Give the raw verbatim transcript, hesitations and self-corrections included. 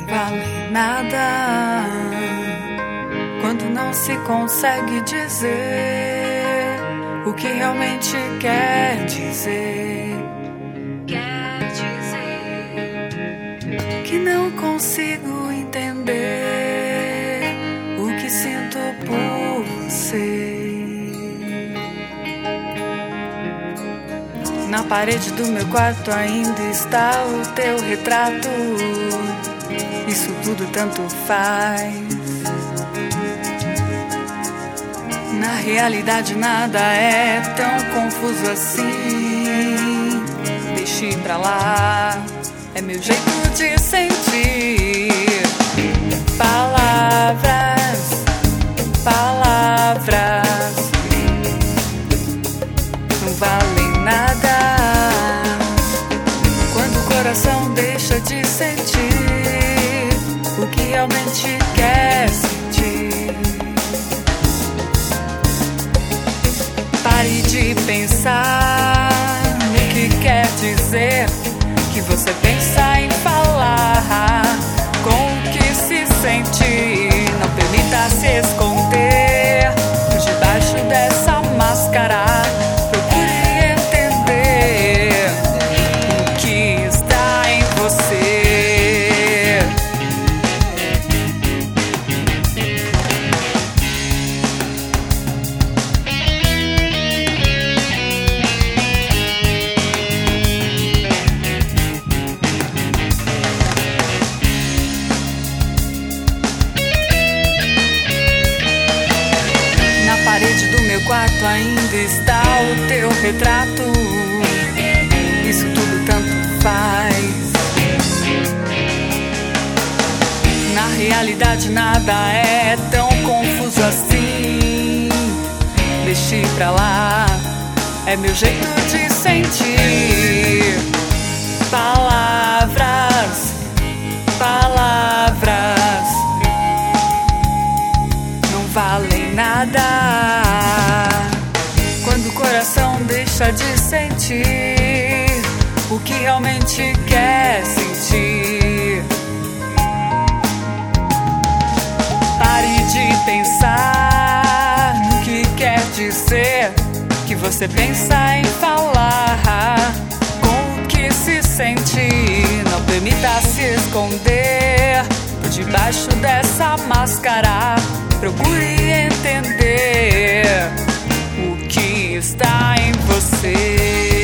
vale nada quando não se consegue dizer o que realmente quer dizer. Quer dizer que não consigo entender o que sinto por você. Na parede do meu quarto ainda está o teu retrato. Isso tudo tanto faz. Na realidade nada é tão confuso assim. Deixe pra lá, é meu jeito de sentir. Palavras, palavras não valem nada quando o coração deixa de sentir o que realmente quer sentir. Pare de pensar no que quer dizer, que você pensa em falar com o que se sente. Não permita se esconder por debaixo dessa máscara. Procure entender o que está em você. No quarto ainda está o teu retrato. Isso tudo tanto faz. Na realidade nada é tão confuso assim. Deixe pra lá, é meu jeito de sentir. Palavras, palavras não valem nada quando o coração deixa de sentir o que realmente quer sentir. Pare de pensar no que quer dizer, que você pensa em falar com o que se sente. Não permita se esconder por debaixo dessa máscara. Procure entender o que está em você.